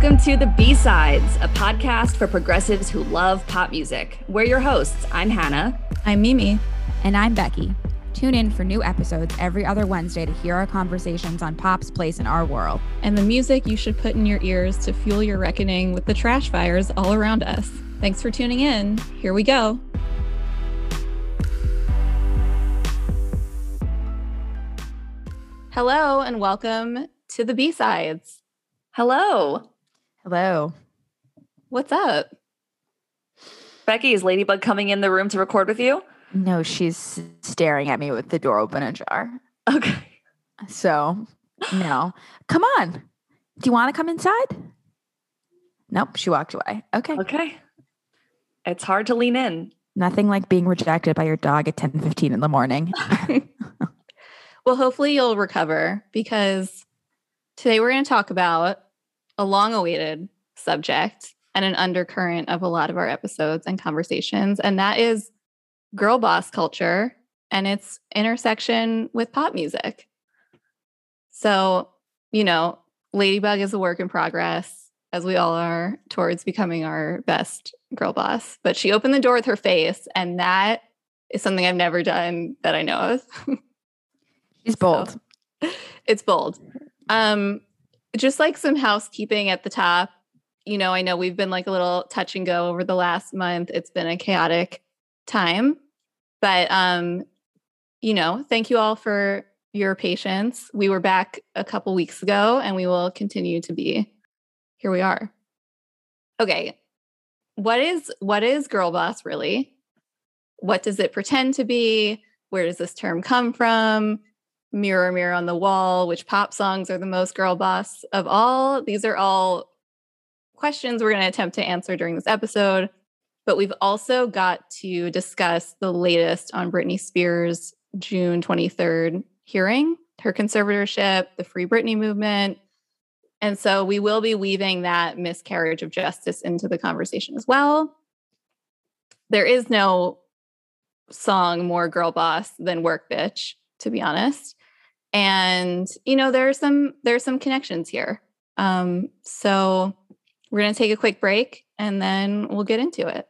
Welcome to The B-Sides, a podcast for progressives who love pop music. We're your hosts. I'm Hannah. I'm Mimi. And I'm Becky. Tune in for new episodes every other Wednesday to hear our conversations on pop's place in our world. And the music you should put in your ears to fuel your reckoning with the trash fires all around us. Thanks for tuning in. Here we go. Hello and welcome to The B-Sides. Hello. Hello. What's up? Becky, is Ladybug coming in the room to record with you? No, she's staring at me with the door open ajar. Okay. So, no. Come on. Do you want to come inside? Nope, she walked away. Okay. It's hard to lean in. Nothing like being rejected by your dog at 10:15 in the morning. Well, hopefully you'll recover because today we're going to talk about a long-awaited subject and an undercurrent of a lot of our episodes and conversations, and that is girl boss culture and its intersection with pop music. So, Ladybug is a work in progress, as we all are, towards becoming our best girl boss. But she opened the door with her face, and that is something I've never done that I know of. She's bold. So, it's bold. Just like some housekeeping at the top, I know we've been like a little touch and go over the last month. It's been a chaotic time, but, thank you all for your patience. We were back a couple weeks ago and we will continue to be. Here we are. Okay. What is girl boss really? What does it pretend to be? Where does this term come from? Mirror, mirror on the wall, which pop songs are the most girl boss of all? These are all questions we're going to attempt to answer during this episode. But we've also got to discuss the latest on Britney Spears' June 23rd hearing, her conservatorship, the Free Britney movement. And so we will be weaving that miscarriage of justice into the conversation as well. There is no song more girl boss than Work Bitch, to be honest. And, there's some connections here. So we're going to take a quick break and then we'll get into it.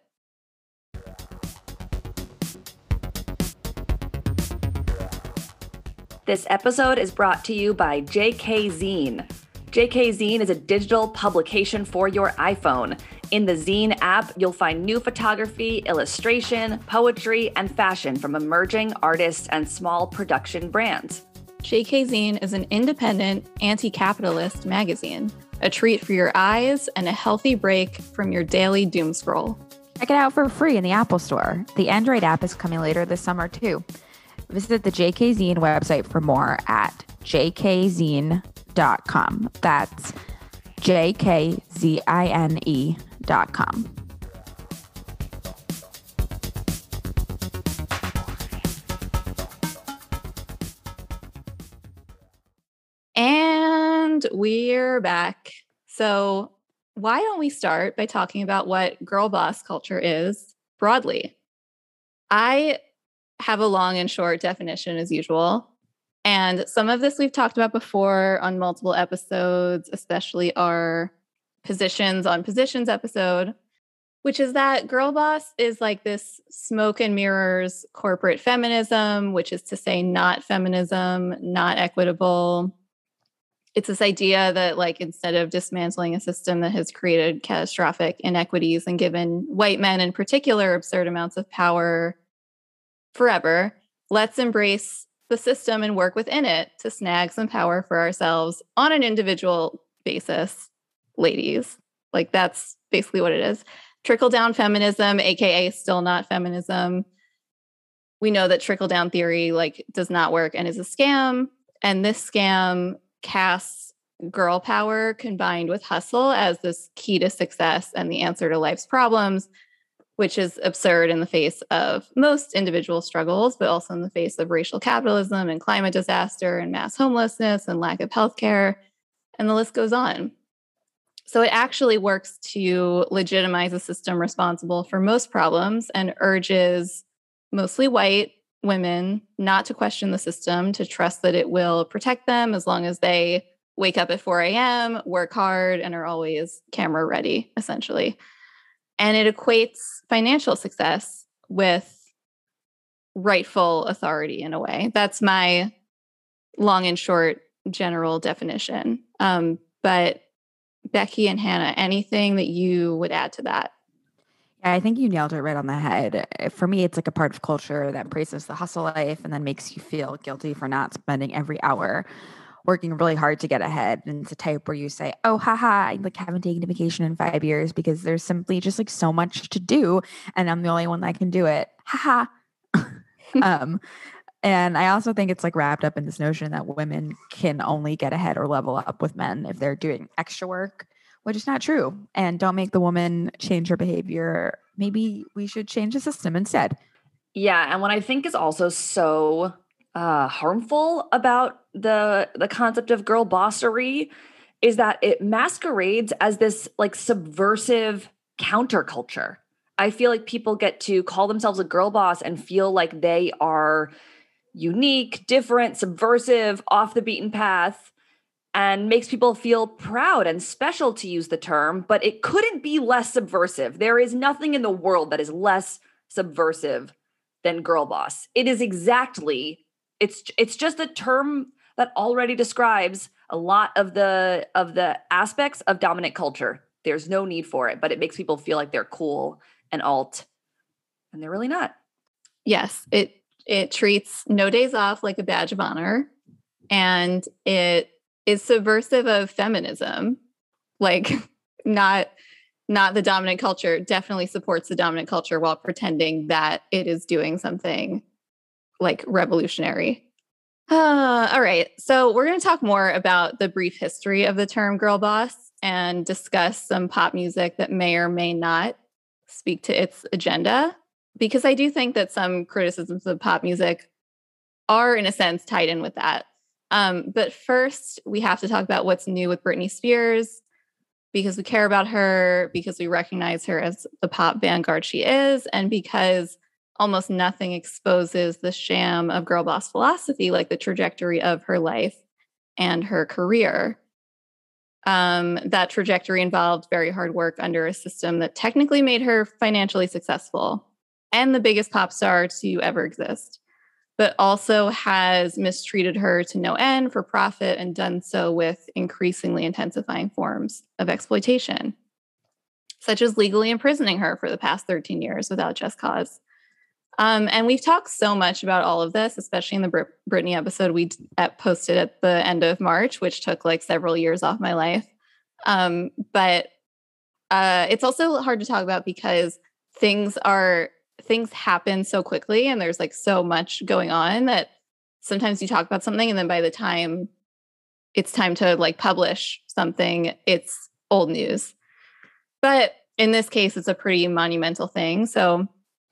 This episode is brought to you by JK Zine. JK Zine is a digital publication for your iPhone. In the Zine app, you'll find new photography, illustration, poetry, and fashion from emerging artists and small production brands. JK Zine is an independent, anti-capitalist magazine, a treat for your eyes and a healthy break from your daily doom scroll. Check it out for free in the Apple Store. The Android app is coming later this summer, too. Visit the JK Zine website for more at jkzine.com. That's jkzine.com. And we're back. So why don't we start by talking about what girl boss culture is broadly? I have a long and short definition as usual. And some of this we've talked about before on multiple episodes, especially our Positions on Positions episode, which is that girl boss is like this smoke and mirrors corporate feminism, which is to say not feminism, not equitable. It's this idea that like instead of dismantling a system that has created catastrophic inequities and given white men in particular absurd amounts of power forever, let's embrace the system and work within it to snag some power for ourselves on an individual basis, ladies. Like that's basically what it is. Trickle-down feminism, aka still not feminism. We know that trickle-down theory does not work and is a scam. And this scam casts girl power combined with hustle as this key to success and the answer to life's problems, which is absurd in the face of most individual struggles, but also in the face of racial capitalism and climate disaster and mass homelessness and lack of healthcare. And the list goes on. So it actually works to legitimize a system responsible for most problems and urges mostly white women not to question the system, to trust that it will protect them as long as they wake up at 4 a.m., work hard, and are always camera ready, essentially. And it equates financial success with rightful authority in a way. That's my long and short general definition. But Becky and Hannah, anything that you would add to that? Yeah, I think you nailed it right on the head. For me, it's like a part of culture that praises the hustle life and then makes you feel guilty for not spending every hour working really hard to get ahead. And it's a type where you say, oh, haha, I like haven't taken a vacation in 5 years because there's simply just like so much to do. And I'm the only one that can do it. Haha. And I also think it's like wrapped up in this notion that women can only get ahead or level up with men if they're doing extra work, which is not true. And don't make the woman change her behavior. Maybe we should change the system instead. Yeah. And what I think is also so harmful about the concept of girl bossery is that it masquerades as this like subversive counterculture. I feel like people get to call themselves a girl boss and feel like they are unique, different, subversive, off the beaten path, and makes people feel proud and special, to use the term, but it couldn't be less subversive. There is nothing in the world that is less subversive than girl boss. It is exactly, it's just a term that already describes a lot of the aspects of dominant culture. There's no need for it, but it makes people feel like they're cool and alt, and they're really not. Yes, it treats no days off like a badge of honor, and it is subversive of feminism, like not the dominant culture. Definitely supports the dominant culture while pretending that it is doing something like revolutionary. All right, so we're going to talk more about the brief history of the term girl boss and discuss some pop music that may or may not speak to its agenda, because I do think that some criticisms of pop music are, in a sense, tied in with that. But first, we have to talk about what's new with Britney Spears, because we care about her, because we recognize her as the pop vanguard she is, and because almost nothing exposes the sham of girl boss philosophy like the trajectory of her life and her career. That trajectory involved very hard work under a system that technically made her financially successful and the biggest pop star to ever exist, but also has mistreated her to no end for profit and done so with increasingly intensifying forms of exploitation, such as legally imprisoning her for the past 13 years without just cause. And we've talked so much about all of this, especially in the Britney episode we posted at the end of March, which took like several years off my life. But it's also hard to talk about because things happen so quickly and there's like so much going on that sometimes you talk about something and then by the time it's time to like publish something, it's old news. But in this case, it's a pretty monumental thing. So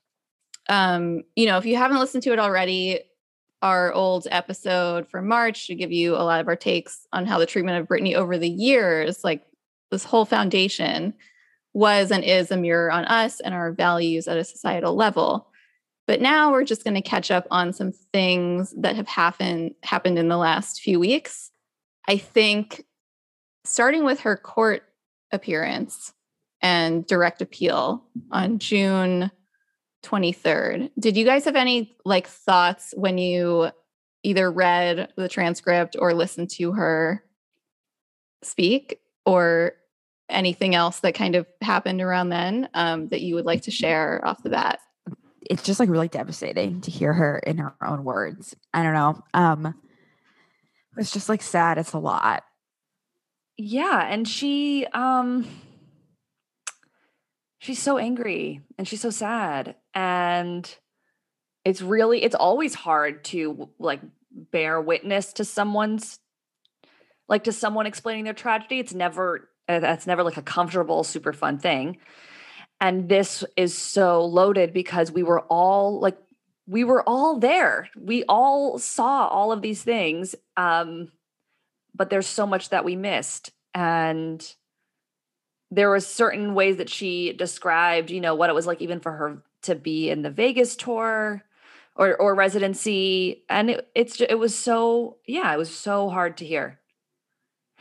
if you haven't listened to it already, our old episode from March should give you a lot of our takes on how the treatment of Britney over the years, like this whole foundation, was and is a mirror on us and our values at a societal level. But now we're just going to catch up on some things that have happened in the last few weeks. I think starting with her court appearance and direct appeal on June 23rd. Did you guys have any like thoughts when you either read the transcript or listened to her speak, or anything else that kind of happened around then that you would like to share off the bat? It's just like really devastating to hear her in her own words. I don't know. It's just like sad. It's a lot. Yeah. And she's so angry and she's so sad. And it's always hard to like bear witness to someone explaining their tragedy. That's never like a comfortable, super fun thing. And this is so loaded because we were all there. We all saw all of these things. But there's so much that we missed. And there were certain ways that she described, what it was like even for her to be in the Vegas tour or residency. And it was so hard to hear.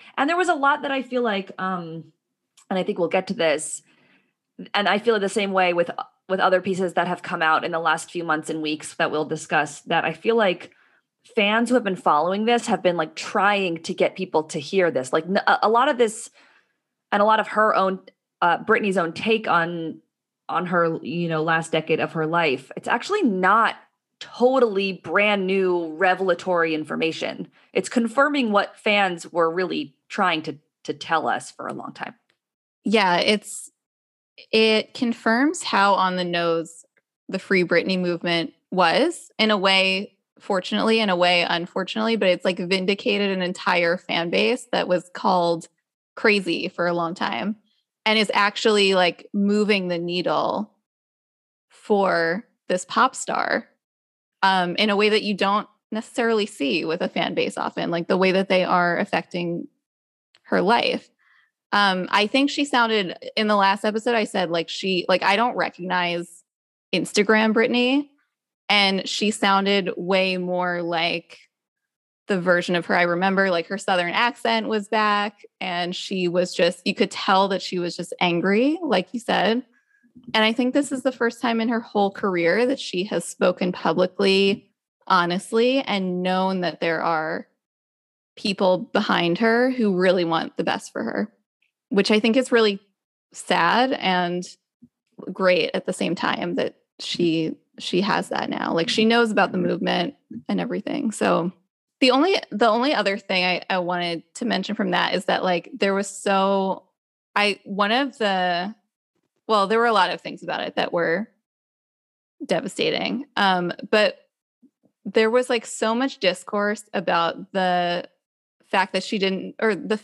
And there was a lot that I feel like, and I think we'll get to this, and I feel the same way with other pieces that have come out in the last few months and weeks that we'll discuss, that I feel like fans who have been following this have been like trying to get people to hear this. Like a lot of this and a lot of her own, Britney's own take on her, last decade of her life. It's actually not totally brand new revelatory information. It's confirming what fans were really trying to tell us for a long time. Yeah, it confirms how on the nose the Free Britney movement was, in a way, fortunately, in a way, unfortunately, but it's like vindicated an entire fan base that was called crazy for a long time and is actually like moving the needle for this pop star in a way that you don't necessarily see with a fan base often, like the way that they are affecting her life. I think she sounded, in the last episode, I said I don't recognize Instagram Britney, and she sounded way more like the version of her I remember. Like her Southern accent was back, and she was just, you could tell that she was just angry, like you said. And I think this is the first time in her whole career that she has spoken publicly, honestly, and known that there are people behind her who really want the best for her, which I think is really sad and great at the same time that she has that now. Like she knows about the movement and everything. So the only other thing I wanted to mention from that is that like there were a lot of things about it that were devastating. But there was like so much discourse about the fact that she didn't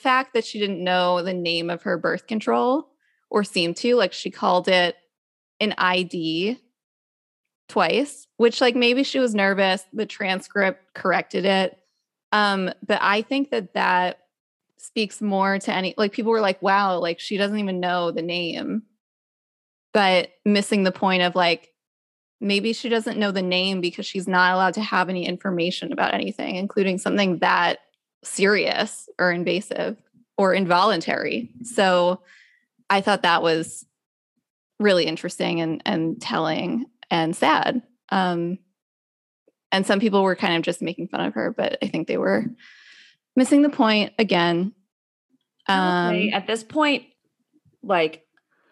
know the name of her birth control, or seemed to, like she called it an ID twice, which like maybe she was nervous. The transcript corrected it. But I think that speaks more to any, like people were like, wow, like she doesn't even know the name, but missing the point of like, maybe she doesn't know the name because she's not allowed to have any information about anything, including something that serious or invasive or involuntary. So I thought that was really interesting and telling and sad. And some people were kind of just making fun of her, but I think they were missing the point again. Okay. At this point, like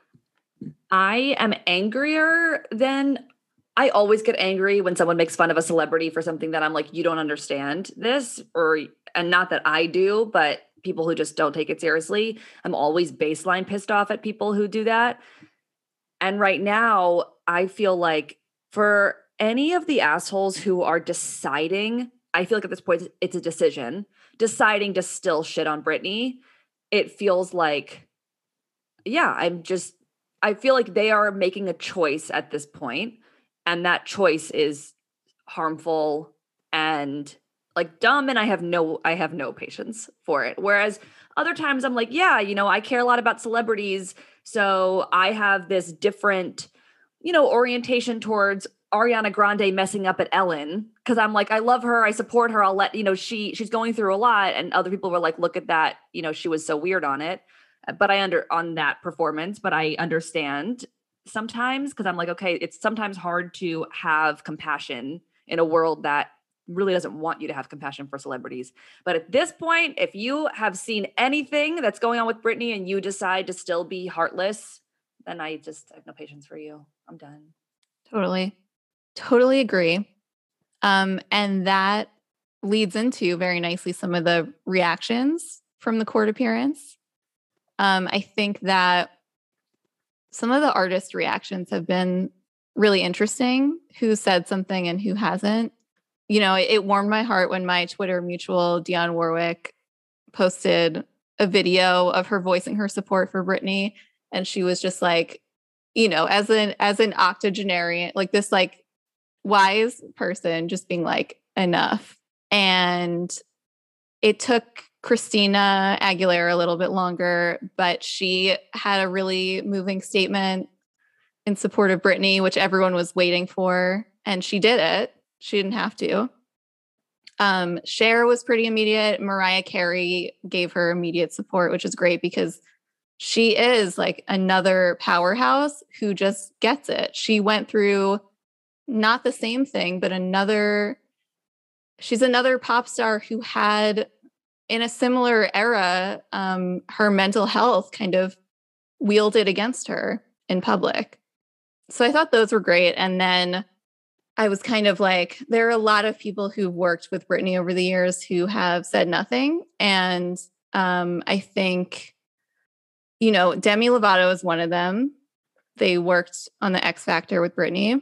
I am angrier than I always get angry when someone makes fun of a celebrity for something that I'm like, you don't understand this, and not that I do, but people who just don't take it seriously. I'm always baseline pissed off at people who do that. And right now I feel like for any of the assholes who are deciding, I feel like at this point it's a decision, deciding to still shit on Britney. It feels like, yeah, I feel like they are making a choice at this point. And that choice is harmful and like dumb. And I have no patience for it. Whereas other times I'm like, yeah, I care a lot about celebrities. So I have this different, orientation towards Ariana Grande messing up at Ellen. Cause I'm like, I love her. I support her. I'll let, she's going through a lot. And other people were like, look at that. She was so weird on it. But on that performance, but I understand sometimes because I'm like, okay, it's sometimes hard to have compassion in a world that really doesn't want you to have compassion for celebrities. But at this point, if you have seen anything that's going on with Britney and you decide to still be heartless, then I have no patience for you. I'm done. Totally agree. And that leads into very nicely some of the reactions from the court appearance. I think that some of the artist reactions have been really interesting, who said something and who hasn't. It warmed my heart when my Twitter mutual, Dionne Warwick, posted a video of her voicing her support for Britney. And she was just like, as an octogenarian, like this like wise person just being like, enough. And it took Christina Aguilera a little bit longer, but she had a really moving statement in support of Britney, which everyone was waiting for. And she did it. She didn't have to. Cher was pretty immediate. Mariah Carey gave her immediate support, which is great because she is like another powerhouse who just gets it. She went through not the same thing, but she's another pop star who had, in a similar era, her mental health kind of wielded against her in public. So I thought those were great. And then I was kind of like, there are a lot of people who've worked with Britney over the years who have said nothing. And I think, Demi Lovato is one of them. They worked on the X Factor with Britney.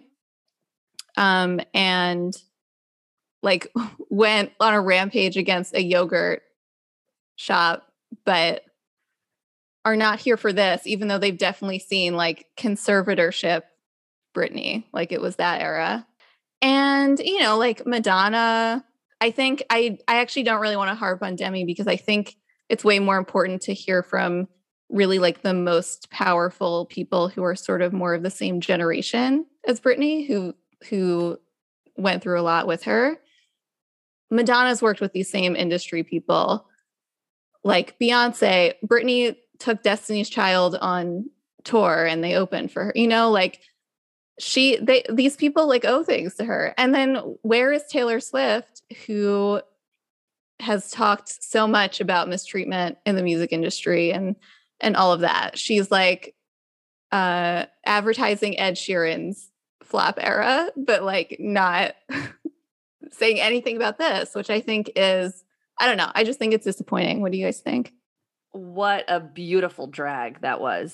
And like went on a rampage against a yogurt shop, but are not here for this, even though they've definitely seen like conservatorship Britney, like it was that era. And, like Madonna, I think I actually don't really want to harp on Demi because I think it's way more important to hear from really like the most powerful people who are sort of more of the same generation as Britney, who went through a lot with her. Madonna's worked with these same industry people like Beyonce. Britney took Destiny's Child on tour and they opened for her, like these people like owe things to her. And then where is Taylor Swift, who has talked so much about mistreatment in the music industry and all of that? She's like advertising Ed Sheeran's flop era, but like not saying anything about this, which I think is, I don't know. I just think it's disappointing. What do you guys think? What a beautiful drag that was.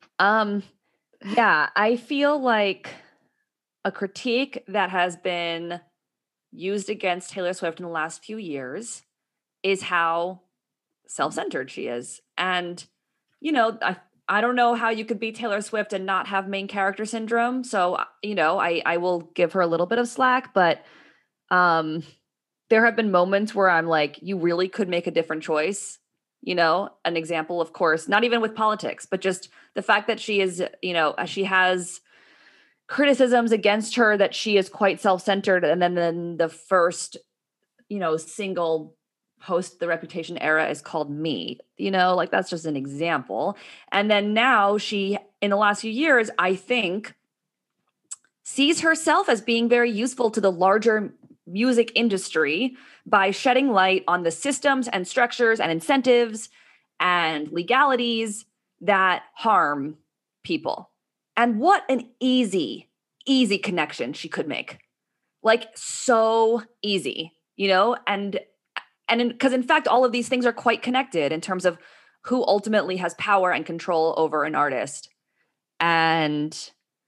Yeah, I feel like a critique that has been used against Taylor Swift in the last few years is how self-centered she is. And, I don't know how you could be Taylor Swift and not have main character syndrome. So, I will give her a little bit of slack, but there have been moments where I'm like, you really could make a different choice. An example, of course, not even with politics, but just the fact that she is, she has criticisms against her that she is quite self-centered. And then the first, single post the Reputation era is called Me, like that's just an example. And then now she, in the last few years, I think sees herself as being very useful to the larger music industry by shedding light on the systems and structures and incentives and legalities that harm people. And what an easy connection she could make. Like so easy, and because in fact, all of these things are quite connected in terms of who ultimately has power and control over an artist. And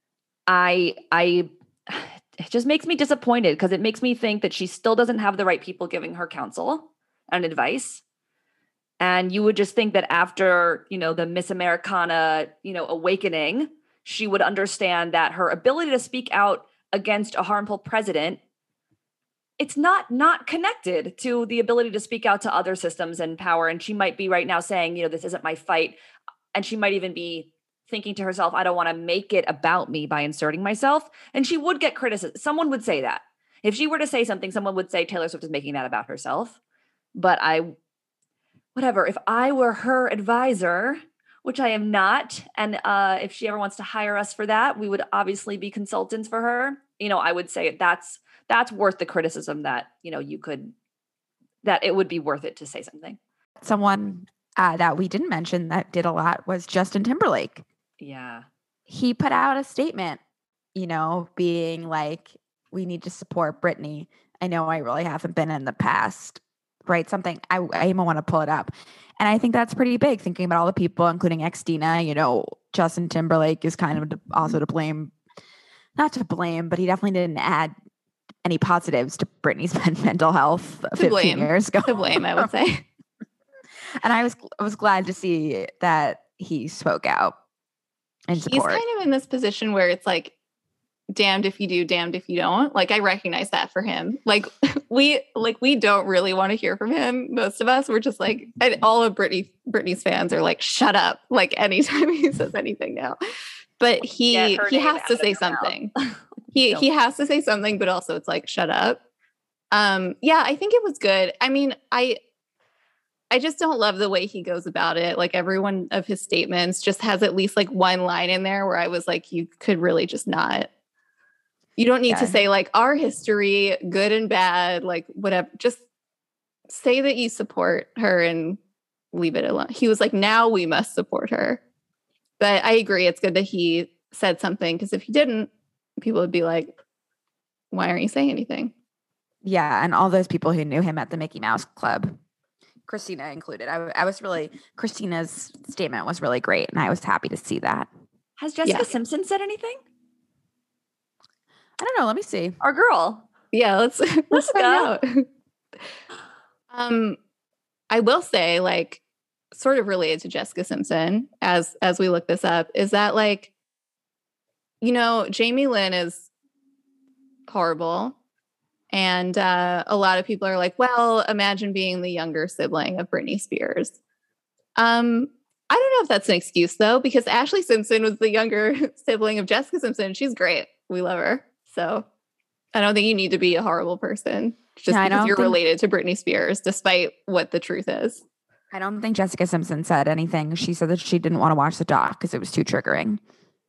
it just makes me disappointed because it makes me think that she still doesn't have the right people giving her counsel and advice. And you would just think that after, the Miss Americana, awakening, she would understand that her ability to speak out against a harmful president, it's not connected to the ability to speak out to other systems and power. And she might be right now saying, this isn't my fight. And she might even be thinking to herself, I don't want to make it about me by inserting myself. And she would get criticism. Someone would say that. If she were to say something, someone would say Taylor Swift is making that about herself. But whatever, if I were her advisor, which I am not, and if she ever wants to hire us for that, we would obviously be consultants for her. I would say that's worth the criticism that, that it would be worth it to say something. Someone that we didn't mention that did a lot was Justin Timberlake. Yeah. He put out a statement, being like, we need to support Britney. I know I really haven't been in the past, right? Something, I even want to pull it up. And I think that's pretty big, thinking about all the people, including Xtina. Justin Timberlake is kind of also to blame, not to blame, but he definitely didn't add any positives to Britney's mental health 15 years ago. To blame, I would say. And I was glad to see that he spoke out and support. He's kind of in this position where it's like, damned if you do, damned if you don't. Like, I recognize that for him. We don't really want to hear from him. Most of us, we're just like, and all of Britney's fans are like, shut up. Like anytime he says anything now, but he has to say something. He has to say something, but also it's like, shut up. Yeah, I think it was good. I mean, I just don't love the way he goes about it. Like every one of his statements just has at least like one line in there where I was like, you could really just not. You don't need to say like our history, good and bad, like whatever. Just say that you support her and leave it alone. He was like, now we must support her. But I agree. It's good that he said something because if he didn't, people would be like, why aren't you saying anything? Yeah. And all those people who knew him at the Mickey Mouse Club, Christina included. Christina's statement was really great. And I was happy to see that. Has Jessica Simpson said anything? I don't know. Let me see. Our girl. Yeah, let's find out. I will say, like, sort of related to Jessica Simpson, as we look this up, is that like, you know, Jamie Lynn is horrible. And a lot of people are like, well, imagine being the younger sibling of Britney Spears. I don't know if that's an excuse, though, because Ashley Simpson was the younger sibling of Jessica Simpson. She's great. We love her. So I don't think you need to be a horrible person just because you're related to Britney Spears, despite what the truth is. I don't think Jessica Simpson said anything. She said that she didn't want to watch the doc because it was too triggering.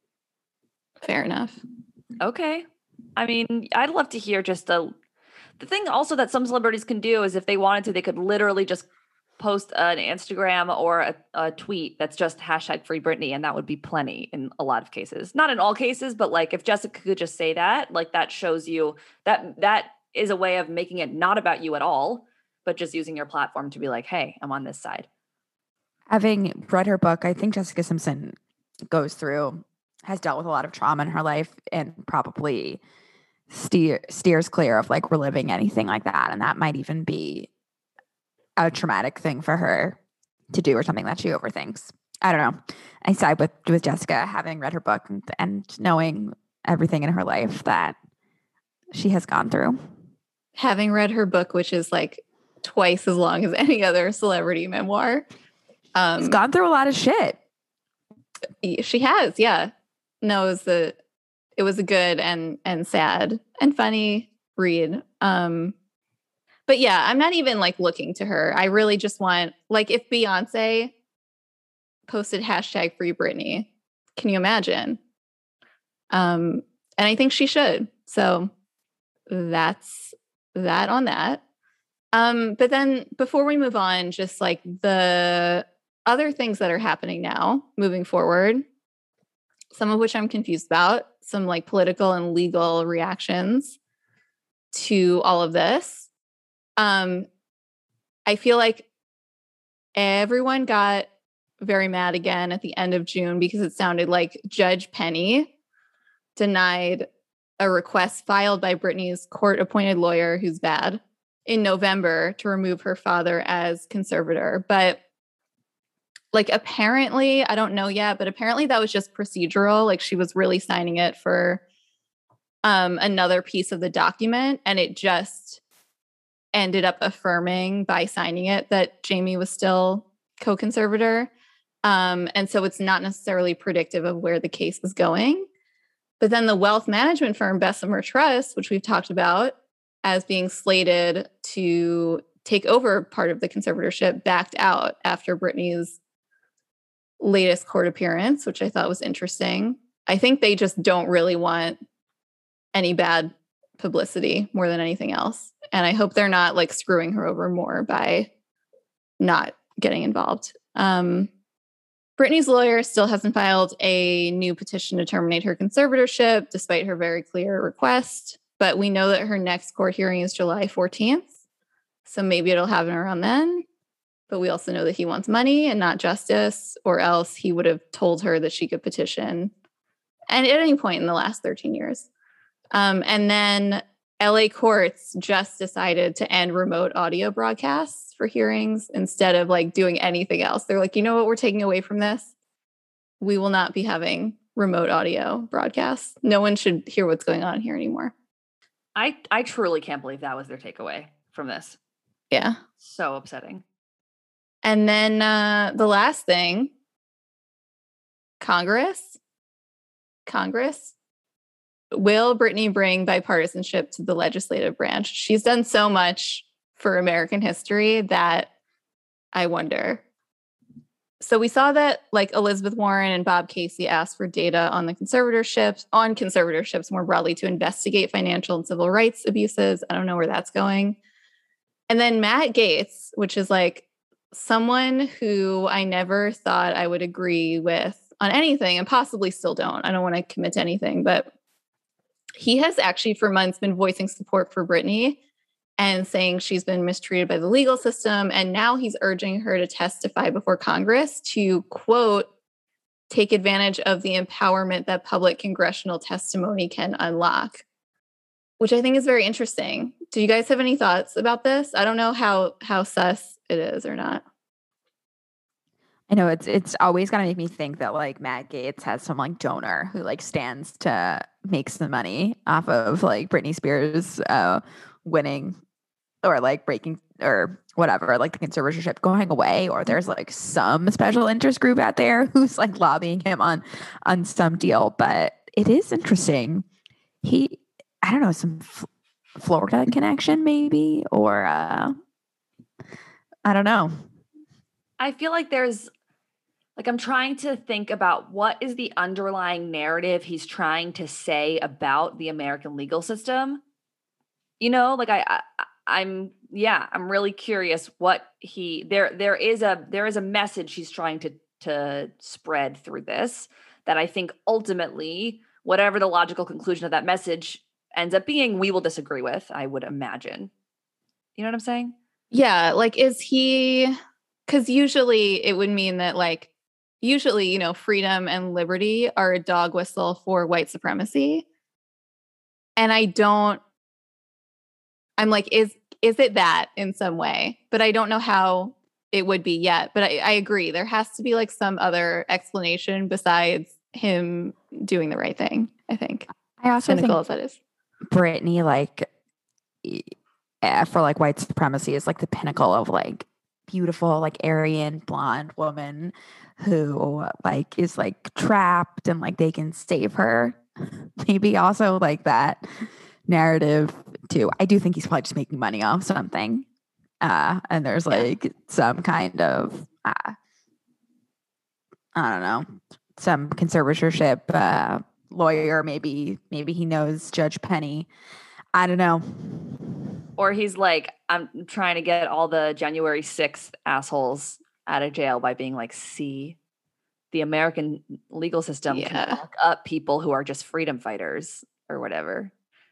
Fair enough. Okay. I mean, I'd love to hear just the thing also that some celebrities can do is if they wanted to, they could literally just post an Instagram or a tweet that's just #free Britney, and that would be plenty in a lot of cases. Not in all cases, but like if Jessica could just say that, like that shows you that is a way of making it not about you at all, but just using your platform to be like, hey, I'm on this side. Having read her book, I think Jessica Simpson has dealt with a lot of trauma in her life and probably steers clear of like reliving anything like that. And that might even be a traumatic thing for her to do or something that she overthinks. I don't know. I side with Jessica, having read her book and knowing everything in her life that she has gone through. Having read her book, which is like twice as long as any other celebrity memoir. She's gone through a lot of shit. She has, yeah. No, it was a good and sad and funny read. But yeah, I'm not even like looking to her. I really just want, like, if Beyonce posted #free Britney, can you imagine? And I think she should. So that's that on that. But then before we move on, just like the other things that are happening now moving forward, some of which I'm confused about, some like political and legal reactions to all of this. I feel like everyone got very mad again at the end of June because it sounded like Judge Penny denied a request filed by Britney's court-appointed lawyer, who's bad, in November to remove her father as conservator. But like apparently, I don't know yet, but apparently that was just procedural. Like she was really signing it for another piece of the document, and it just ended up affirming by signing it that Jamie was still co-conservator. And so it's not necessarily predictive of where the case was going. But then the wealth management firm Bessemer Trust, which we've talked about as being slated to take over part of the conservatorship, backed out after Britney's latest court appearance, which I thought was interesting. I think they just don't really want any bad publicity more than anything else. And I hope they're not like screwing her over more by not getting involved. Britney's lawyer still hasn't filed a new petition to terminate her conservatorship, despite her very clear request. But we know that her next court hearing is July 14th. So maybe it'll happen around then. But we also know that he wants money and not justice, or else he would have told her that she could petition and at any point in the last 13 years. And then LA courts just decided to end remote audio broadcasts for hearings instead of like doing anything else. They're like, you know what we're taking away from this? We will not be having remote audio broadcasts. No one should hear what's going on here anymore. I truly can't believe that was their takeaway from this. Yeah. So upsetting. And then the last thing, Congress will Britney bring bipartisanship to the legislative branch? She's done so much for American history that I wonder. So we saw that like Elizabeth Warren and Bob Casey asked for data on conservatorships more broadly to investigate financial and civil rights abuses. I don't know where that's going. And then Matt Gaetz, which is like someone who I never thought I would agree with on anything and possibly still don't. I don't want to commit to anything, but he has actually for months been voicing support for Britney and saying she's been mistreated by the legal system. And now he's urging her to testify before Congress to, quote, take advantage of the empowerment that public congressional testimony can unlock, which I think is very interesting. Do you guys have any thoughts about this? I don't know how sus it is or not. I know it's always gonna make me think that like Matt Gaetz has some like donor who like stands to make some money off of like Britney Spears winning or like breaking or whatever, like the conservatorship going away, or there's like some special interest group out there who's like lobbying him on some deal. But it is interesting. I don't know, some Florida connection maybe, or I don't know. I feel like I'm trying to think about what is the underlying narrative he's trying to say about the American legal system. You know, like I'm really curious what there is a message he's trying to spread through this that I think ultimately, whatever the logical conclusion of that message ends up being, we will disagree with, I would imagine. You know what I'm saying? Yeah. Like, because usually it would mean that like, usually, freedom and liberty are a dog whistle for white supremacy. And I'm like, is it that in some way? But I don't know how it would be yet. But I agree. There has to be like some other explanation besides him doing the right thing, I think. I also cynical think as that is. Britney, like, for like white supremacy is like the pinnacle of like beautiful, like Aryan blonde woman who like is like trapped and like they can save her. Maybe also like that narrative too. I do think he's probably just making money off something. And there's like some kind of, I don't know, some conservatorship lawyer. Maybe he knows Judge Penny. I don't know. Or he's like, I'm trying to get all the January 6th assholes out of jail by being like, see, the American legal system can lock up people who are just freedom fighters or whatever.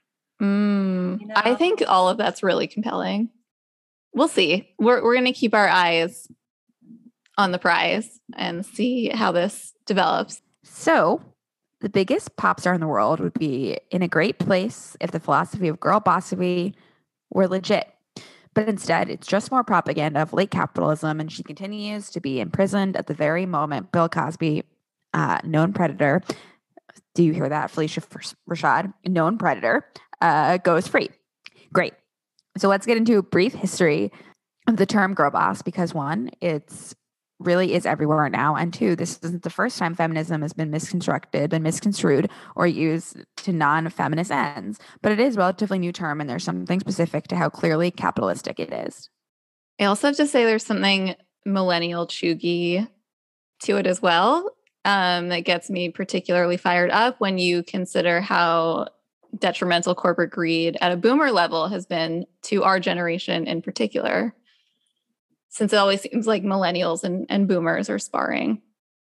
I think all of that's really compelling. We'll see. We're going to keep our eyes on the prize and see how this develops. So the biggest pop star in the world would be in a great place if the philosophy of girl bossy were legit. But instead, it's just more propaganda of late capitalism, and she continues to be imprisoned at the very moment Bill Cosby, known predator, do you hear that, Felicia Rashad, known predator, goes free. Great. So let's get into a brief history of the term girl boss, because one, it's really is everywhere now, and two, this isn't the first time feminism has been misconstrued, or used to non-feminist ends, but it is a relatively new term, and there's something specific to how clearly capitalistic it is. I also have to say there's something millennial chuggy to it as well, that gets me particularly fired up when you consider how detrimental corporate greed at a boomer level has been to our generation in particular, since it always seems like millennials and boomers are sparring.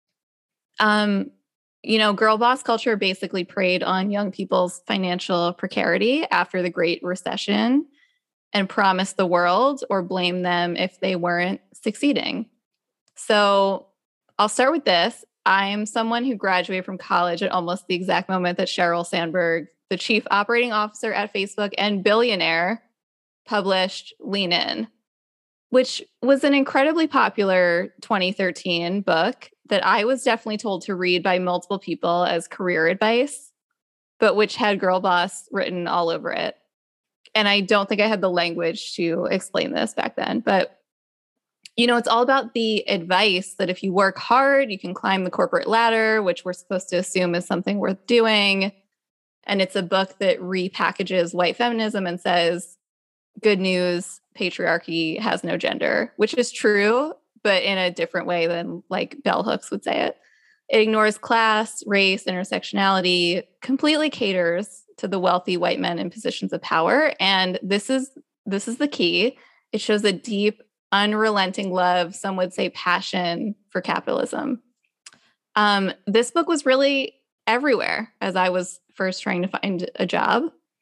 Girl boss culture basically preyed on young people's financial precarity after the Great Recession and promised the world or blamed them if they weren't succeeding. So I'll start with this. I am someone who graduated from college at almost the exact moment that Sheryl Sandberg, the chief operating officer at Facebook and billionaire, published Lean In, which was an incredibly popular 2013 book that I was definitely told to read by multiple people as career advice, but which had girl boss written all over it. And I don't think I had the language to explain this back then, but it's all about the advice that if you work hard, you can climb the corporate ladder, which we're supposed to assume is something worth doing. And it's a book that repackages white feminism and says, good news, patriarchy has no gender, which is true, but in a different way than like bell hooks would say it. It ignores class, race, intersectionality, completely caters to the wealthy white men in positions of power. And this is the key. It shows a deep, unrelenting love, some would say passion for capitalism. This book was really everywhere as I was first trying to find a job.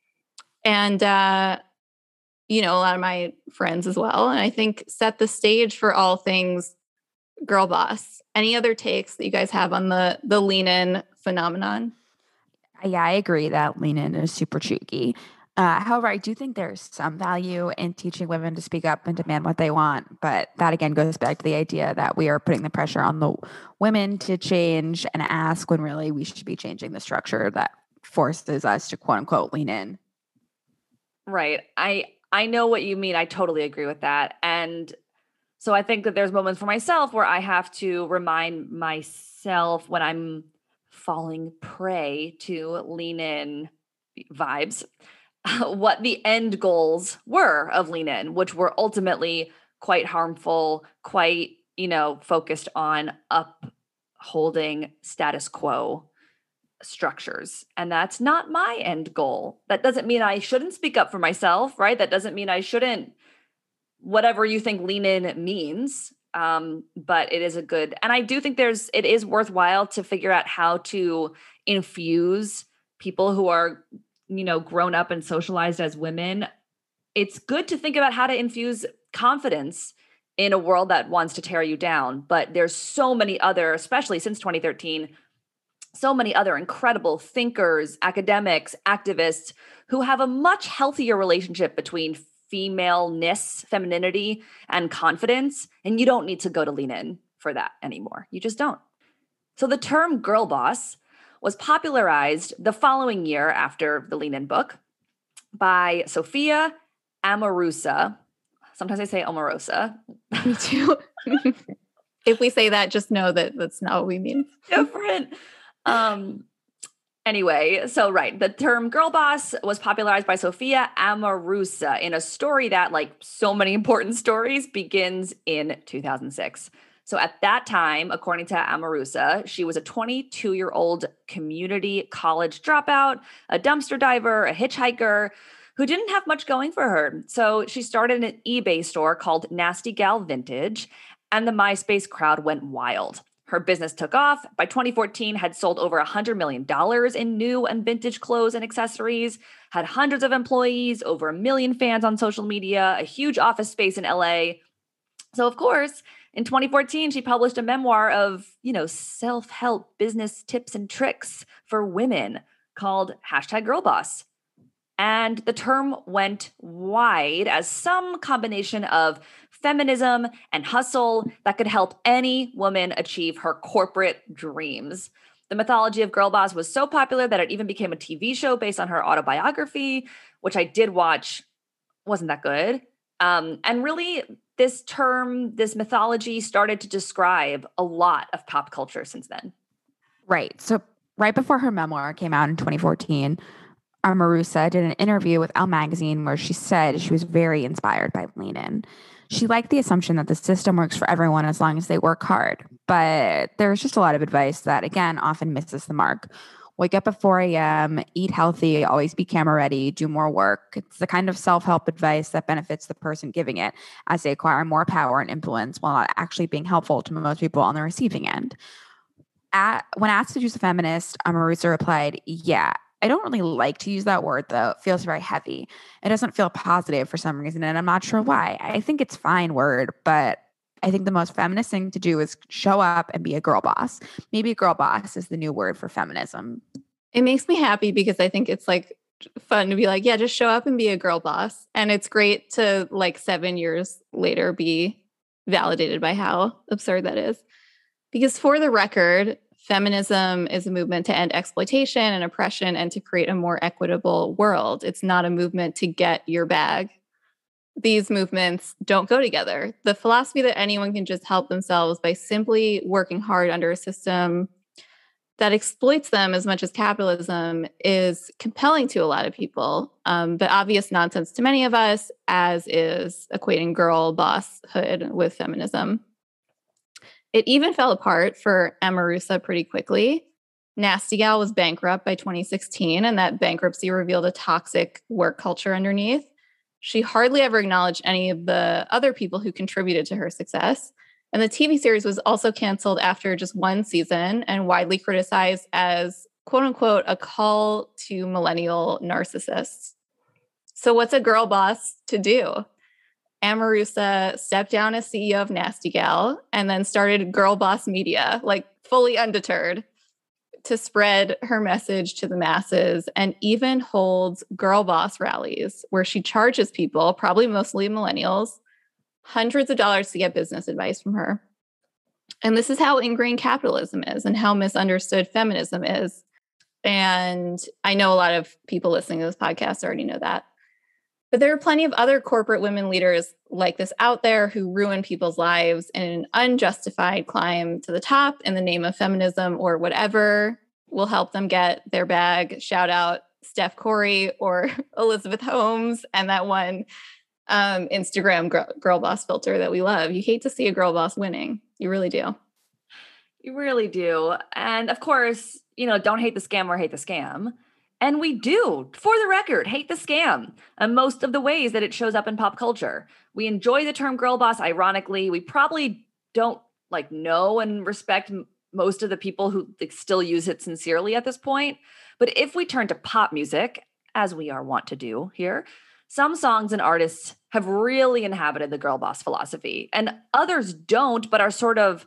And, a lot of my friends as well. And I think set the stage for all things girl boss. Any other takes that you guys have on the lean in phenomenon? Yeah, I agree that lean in is super cheeky. However, I do think there's some value in teaching women to speak up and demand what they want. But that again goes back to the idea that we are putting the pressure on the women to change and ask when really we should be changing the structure that forces us to quote unquote lean in. Right. I know what you mean. I totally agree with that. And so I think that there's moments for myself where I have to remind myself when I'm falling prey to lean in vibes, what the end goals were of lean in, which were ultimately quite harmful, quite, focused on upholding status quo structures. And that's not my end goal. That doesn't mean I shouldn't speak up for myself, right? That doesn't mean I shouldn't, whatever you think lean in means. But it is and I do think it is worthwhile to figure out how to infuse people who are, grown up and socialized as women. It's good to think about how to infuse confidence in a world that wants to tear you down. But there's so many other, especially since 2013, so many other incredible thinkers, academics, activists who have a much healthier relationship between femaleness, femininity, and confidence. And you don't need to go to lean in for that anymore. You just don't. So the term girl boss was popularized the following year after the lean in book by Sophia Amoruso. Sometimes I say Omarosa. Me too. If we say that, just know that that's not what we mean. Different. Anyway, so right, the term girl boss was popularized by Sophia Amoruso in a story that, like so many important stories, begins in 2006. So at that time, according to Amoruso, she was a 22-year-old community college dropout, a dumpster diver, a hitchhiker who didn't have much going for her. So she started an eBay store called Nasty Gal Vintage, and the MySpace crowd went wild. Her business took off. By 2014, had sold over $100 million in new and vintage clothes and accessories, had hundreds of employees, over 1 million fans on social media, a huge office space in LA. So of course, in 2014, she published a memoir of, self-help business tips and tricks for women called #GirlBoss. And the term went wide as some combination of feminism and hustle that could help any woman achieve her corporate dreams. The mythology of girl boss was so popular that it even became a TV show based on her autobiography, which I did watch. Wasn't that good. And really, this term, this mythology started to describe a lot of pop culture since then. Right. So right before her memoir came out in 2014, Amoruso did an interview with Elle Magazine where she said she was very inspired by Lean In. She liked the assumption that the system works for everyone as long as they work hard. But there's just a lot of advice that, again, often misses the mark. Wake up at 4 a.m., eat healthy, always be camera ready, do more work. It's the kind of self-help advice that benefits the person giving it as they acquire more power and influence while not actually being helpful to most people on the receiving end. When asked to choose a feminist, Amoruso replied, yeah, I don't really like to use that word, though. It feels very heavy. It doesn't feel positive for some reason, and I'm not sure why. I think it's a fine word, but I think the most feminist thing to do is show up and be a girl boss. Maybe a girl boss is the new word for feminism. It makes me happy because I think it's like fun to be like, yeah, just show up and be a girl boss. And it's great to 7 years later be validated by how absurd that is. Because for the record, feminism is a movement to end exploitation and oppression and to create a more equitable world. It's not a movement to get your bag. These movements don't go together. The philosophy that anyone can just help themselves by simply working hard under a system that exploits them as much as capitalism is compelling to a lot of people, but obvious nonsense to many of us, as is equating girl bosshood with feminism. It even fell apart for Amorusa pretty quickly. Nasty Gal was bankrupt by 2016, and that bankruptcy revealed a toxic work culture underneath. She hardly ever acknowledged any of the other people who contributed to her success. And the TV series was also canceled after just one season and widely criticized as, quote unquote, a call to millennial narcissists. So what's a girl boss to do? Amorusa stepped down as CEO of Nasty Gal and then started Girl Boss Media, like fully undeterred, to spread her message to the masses, and even holds girl boss rallies where she charges people, probably mostly millennials, hundreds of dollars to get business advice from her. And this is how ingrained capitalism is and how misunderstood feminism is. And I know a lot of people listening to this podcast already know that. But there are plenty of other corporate women leaders like this out there who ruin people's lives in an unjustified climb to the top in the name of feminism or whatever will help them get their bag. Shout out Steph Curry or Elizabeth Holmes and that one Instagram girl boss filter that we love. You hate to see a girl boss winning. You really do. You really do. And of course, don't hate the scam or hate the scam. And we do, for the record, hate the scam and most of the ways that it shows up in pop culture. We enjoy the term girl boss. Ironically, we probably don't know and respect most of the people who still use it sincerely at this point. But if we turn to pop music, as we are wont to do here, some songs and artists have really inhabited the girl boss philosophy, and others don't, but are sort of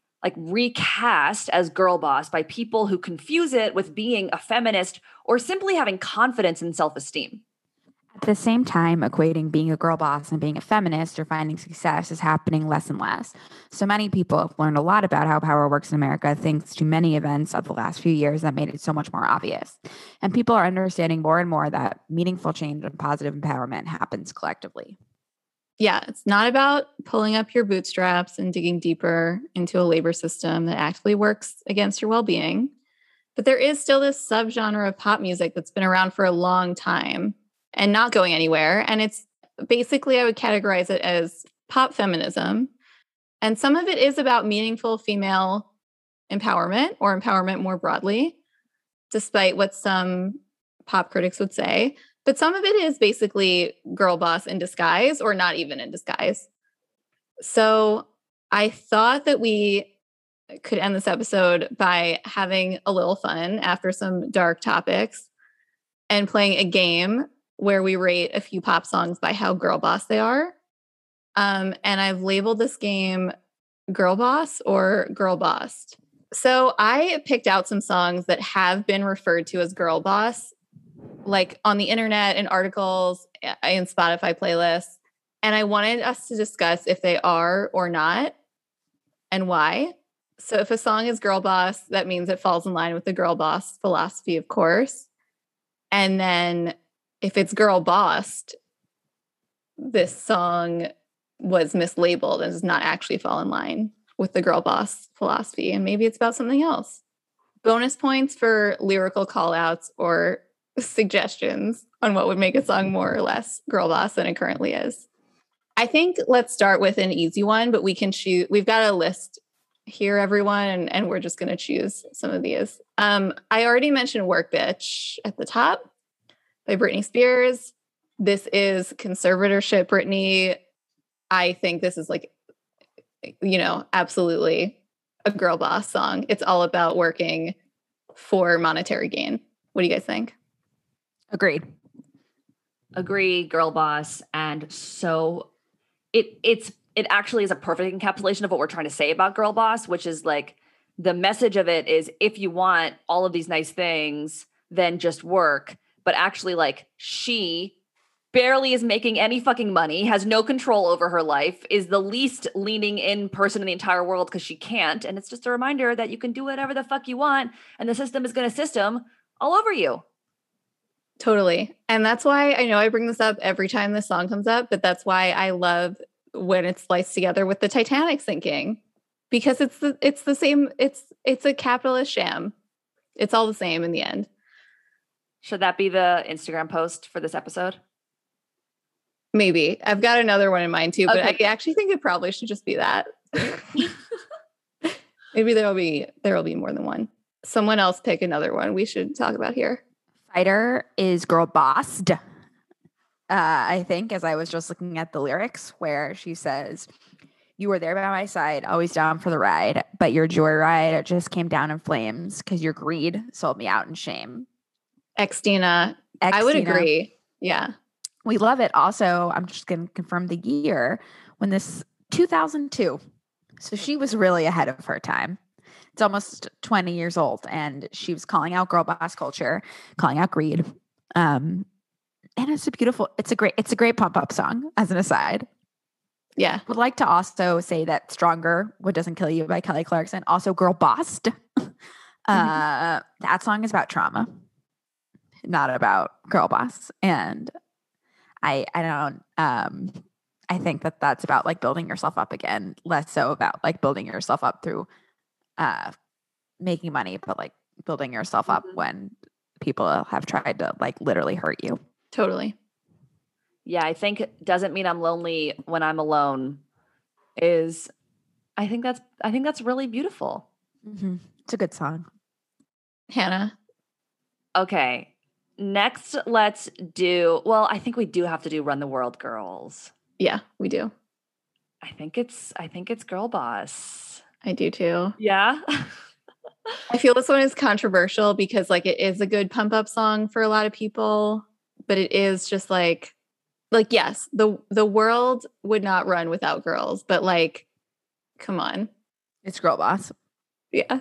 recast as girl boss by people who confuse it with being a feminist or simply having confidence and self-esteem. At the same time, equating being a girl boss and being a feminist or finding success is happening less and less. So many people have learned a lot about how power works in America thanks to many events of the last few years that made it so much more obvious. And people are understanding more and more that meaningful change and positive empowerment happens collectively. Yeah, it's not about pulling up your bootstraps and digging deeper into a labor system that actively works against your well-being. But there is still this subgenre of pop music that's been around for a long time and not going anywhere. And it's basically, I would categorize it as pop feminism. And some of it is about meaningful female empowerment or empowerment more broadly, despite what some pop critics would say. But some of it is basically girl boss in disguise or not even in disguise. So I thought that we could end this episode by having a little fun after some dark topics and playing a game where we rate a few pop songs by how girl boss they are. And I've labeled this game Girl Boss or Girl Bossed. So I picked out some songs that have been referred to as girl boss, like on the internet, in articles, in Spotify playlists. And I wanted us to discuss if they are or not and why. So if a song is girl boss, that means it falls in line with the girl boss philosophy, of course. And then if it's girl bossed, this song was mislabeled and does not actually fall in line with the girl boss philosophy. And maybe it's about something else. Bonus points for lyrical callouts or suggestions on what would make a song more or less girl boss than it currently is. I think let's start with an easy one, but we can choose. We've got a list here, everyone, and we're just going to choose some of these. I already mentioned Work Bitch at the top by Britney Spears. This is conservatorship Britney. I think this is absolutely a girl boss song. It's all about working for monetary gain. What do you guys think? Agreed. Agree, girl boss. And so it actually is a perfect encapsulation of what we're trying to say about girl boss, which is the message of it is, if you want all of these nice things, then just work. But actually, she barely is making any fucking money, has no control over her life, is the least leaning in person in the entire world because she can't. And it's just a reminder that you can do whatever the fuck you want, and the system is going to system all over you. Totally. And that's why I know I bring this up every time this song comes up, but that's why I love when it's sliced together with the Titanic sinking, because it's the same. It's a capitalist sham. It's all the same in the end. Should that be the Instagram post for this episode? Maybe. I've got another one in mind too, but Okay. I actually think it probably should just be that. Maybe there will be more than one. Someone else pick another one we should talk about here. Fighter is girl bossed. I think, as I was just looking at the lyrics, where she says, "You were there by my side, always down for the ride, but your joyride just came down in flames because your greed sold me out in shame." Xtina. I would agree. Yeah. We love it. Also, I'm just going to confirm the year when this 2002. So she was really ahead of her time. It's almost 20 years old, and she was calling out girl boss culture, calling out greed. And it's a great pump up song as an aside. Yeah. Would like to also say that Stronger, What Doesn't Kill You by Kelly Clarkson, also girl bossed. That song is about trauma, not about girl boss. And I don't, I think that that's about like building yourself up again, less so about like building yourself up through making money, but like building yourself up when people have tried to like literally hurt you. Totally. Yeah, I think doesn't mean I'm lonely when I'm alone is I think that's really beautiful. Mm-hmm. It's a good song. Hannah. Okay. Next, let's do, well, I think we do have to do Run the World Girls. Yeah, we do. I think it's Girl Boss. I do too. Yeah. I feel this one is controversial because like it is a good pump up song for a lot of people, but it is just like yes, the world would not run without girls, but like come on. It's Girl Boss. Yeah.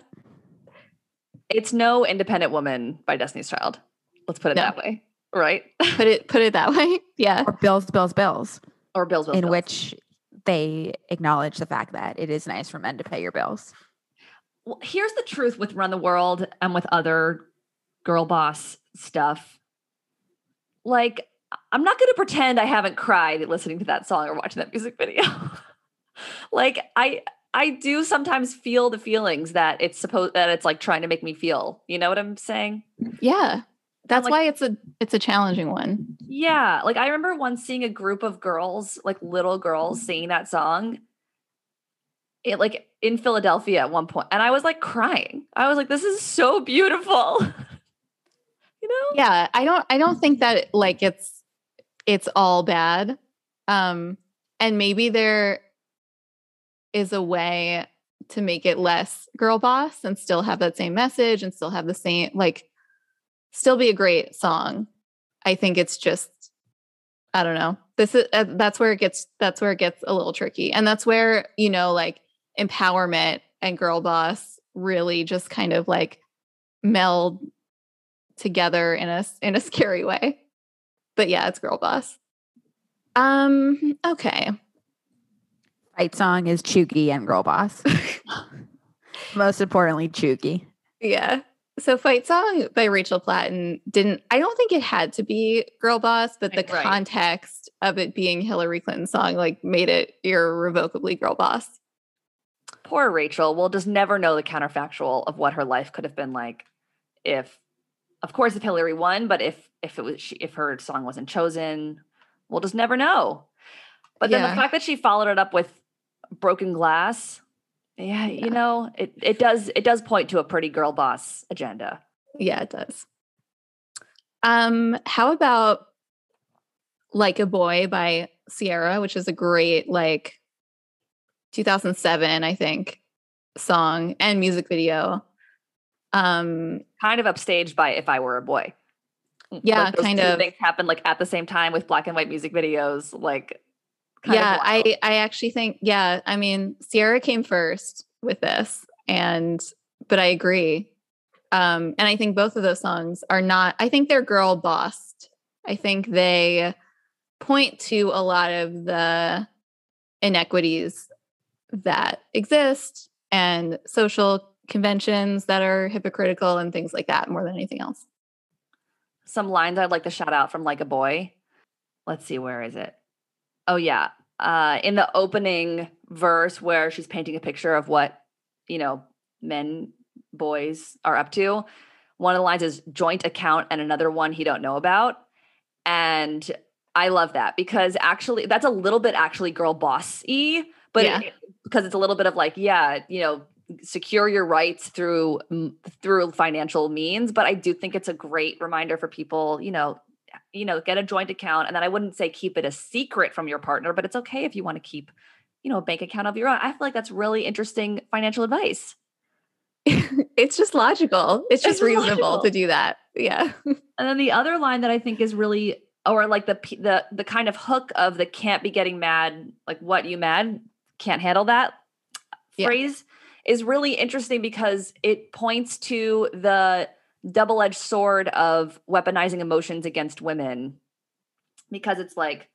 It's no Independent Woman by Destiny's Child. Let's put it that way. Right? Put it that way. Yeah. Or Bills. Or Bills. In which they acknowledge the fact that it is nice for men to pay your bills. Well, here's the truth with Run the World and with other girl boss stuff. Like, I'm not going to pretend I haven't cried listening to that song or watching that music video. Like, I do sometimes feel the feelings that it's like trying to make me feel. You know what I'm saying? Yeah. That's why it's a challenging one. Yeah. Like I remember once seeing a group of girls, like little girls singing that song. It like in Philadelphia at one point, and I was like crying. I was like, this is so beautiful. You know? Yeah. I don't think that like it's all bad. And maybe there is a way to make it less girl boss and still have that same message and still have the same, like, still be a great song. I think it's just, I don't know. That's where it gets a little tricky. And that's where, you know, like empowerment and girl boss really just kind of like meld together in a scary way. But yeah, it's girl boss. Okay. Fight song is Chuggy and Girl Boss. Most importantly, Chuggy. Yeah. So Fight Song by Rachel Platten I don't think it had to be Girl Boss, but the context of it being Hillary Clinton's song like made it irrevocably Girl Boss. Poor Rachel. We'll just never know the counterfactual of what her life could have been like if Hillary won, but if her song wasn't chosen, we'll just never know. But then the fact that she followed it up with Broken Glass, you know, it does point to a pretty girl boss agenda. Yeah, it does. How about Like a Boy by Sierra, which is a great like 2007, I think, song and music video. Kind of upstaged by If I Were a Boy. Yeah, like those kind two of things happen like at the same time with black and white music videos. Like, yeah, I actually think, yeah, I mean, Sierra came first with this, but I agree. And I think both of those songs are not, I think they're girl bossed. I think they point to a lot of the inequities that exist and social conventions that are hypocritical and things like that more than anything else. Some lines I'd like to shout out from Like a Boy. Let's see, where is it? Oh, yeah. In the opening verse where she's painting a picture of what, you know, boys are up to. one of the lines is joint account and another one he don't know about. And I love that because actually that's a little bit actually girl boss-y, but because it's a little bit of like, secure your rights through financial means. But I do think it's a great reminder for people, get a joint account. And then I wouldn't say keep it a secret from your partner, but it's okay if you want to keep, a bank account of your own. I feel like that's really interesting financial advice. It's just logical. It's just reasonable to do that. Yeah. And then the other line that I think is really, or like the kind of hook of the can't be getting mad, like what you mad, can't handle that phrase is really interesting because it points to the double-edged sword of weaponizing emotions against women. Because it's like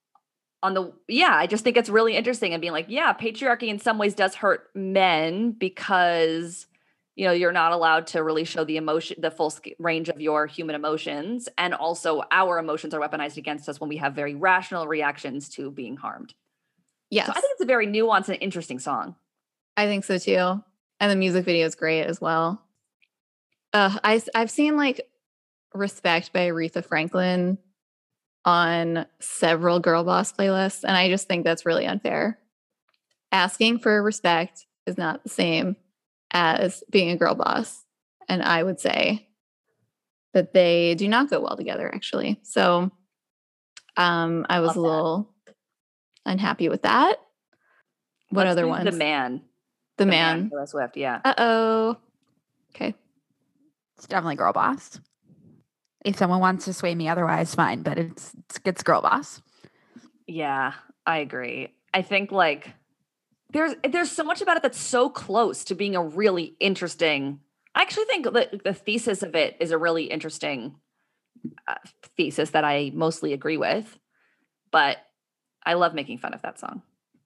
I just think it's really interesting and being like, patriarchy in some ways does hurt men because you're not allowed to really show the full range of your human emotions. And also our emotions are weaponized against us when we have very rational reactions to being harmed. Yes. So I think it's a very nuanced and interesting song. I think so too. And the music video is great as well. I've seen like Respect by Aretha Franklin on several girl boss playlists. And I just think that's really unfair. Asking for respect is not the same as being a girl boss. And I would say that they do not go well together, actually. So I was a little unhappy with that. What other ones? The Man. The Man. Taylor Swift, yeah. Uh-oh. Okay. It's definitely girl boss. If someone wants to sway me otherwise, fine, but it's girl boss. Yeah, I agree. I think like there's so much about it that's so close to being a really interesting. I actually think the thesis of it is a really interesting thesis that I mostly agree with, but I love making fun of that song.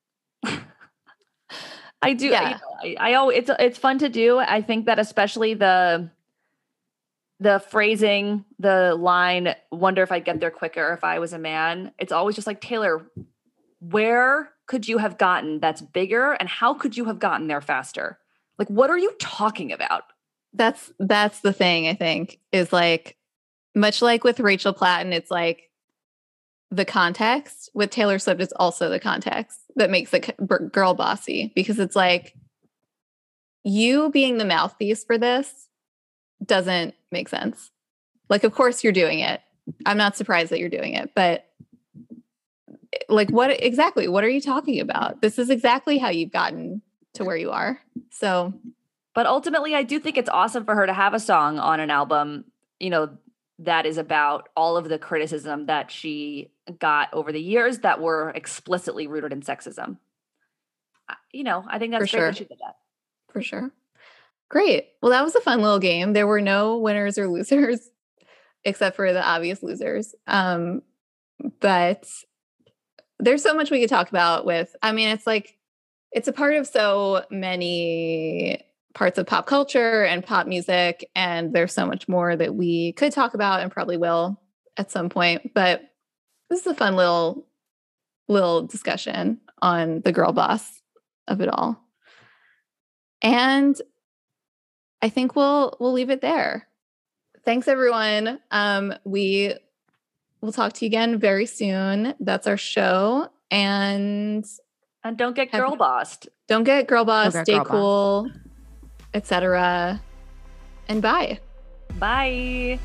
I do. Yeah. It's fun to do. I think that especially the phrasing, the line, wonder if I'd get there quicker if I was a man. It's always just like, Taylor, where could you have gotten that's bigger? And how could you have gotten there faster? Like, what are you talking about? That's the thing, I think, is like, much like with Rachel Platten, it's like the context. With Taylor Swift, it's also the context that makes it girl bossy, because it's like, you being the mouthpiece for this doesn't make sense. Like, of course you're doing it. I'm not surprised that you're doing it, but like, what are you talking about? This is exactly how you've gotten to where you are. So, but ultimately I do think it's awesome for her to have a song on an album, that is about all of the criticism that she got over the years that were explicitly rooted in sexism. I think that's great that she did that. For sure. Great. Well, that was a fun little game. There were no winners or losers except for the obvious losers. But there's so much we could talk about it's like, it's a part of so many parts of pop culture and pop music. And there's so much more that we could talk about and probably will at some point. But this is a fun little discussion on the girl boss of it all. And I think we'll leave it there. Thanks, everyone. We will talk to you again very soon. That's our show. And don't get girl bossed. Don't get girl bossed. Stay cool, etc. And bye. Bye.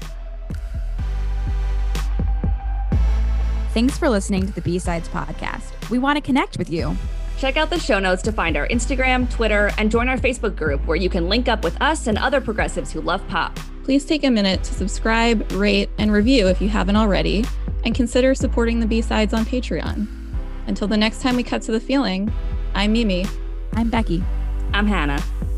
Thanks for listening to the B-Sides podcast. We want to connect with you. Check out the show notes to find our Instagram, Twitter, and join our Facebook group where you can link up with us and other progressives who love pop. Please take a minute to subscribe, rate, and review if you haven't already, and consider supporting the B-Sides on Patreon. Until the next time we cut to the feeling, I'm Mimi. I'm Becky. I'm Hannah.